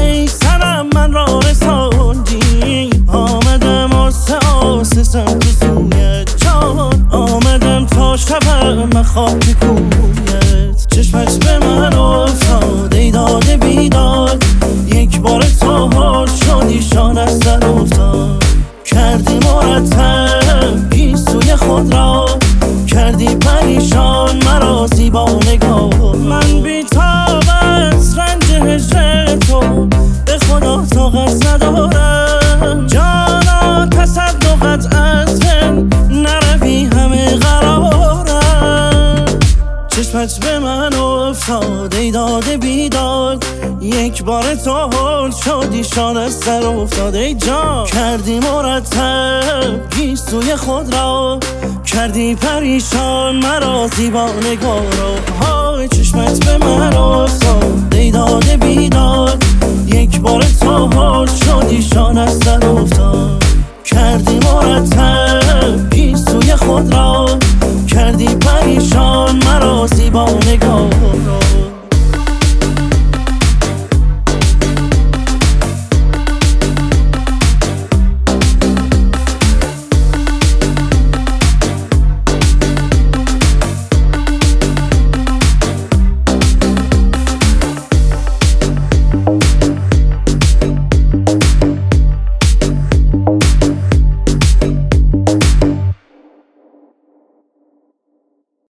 ای سرم من را رساندی، آمدم آسه سمت سویت جان، آمدم تا شبم خاک کویت. چشمت به من افتاد ای داده بیداد، یک بار تا حال شدی شان از سر افتاد. کردی مرتب گیسوی خود را، کردی پریشان مرا زیبا نگاه. من بی‌تاب از رنج هجر تو، به خدا طاقت ندارم. جانا تصدقت از من نروی همه قرارم. چشمت به من افتاد ای داده بیداد، یک بار تا حال شدی شان از سر افتاد. ای جان کردی مرتب گیسوی خود را، کردی پریشان مرا زیبا نگارا. های چشمت به من افتاد ای داده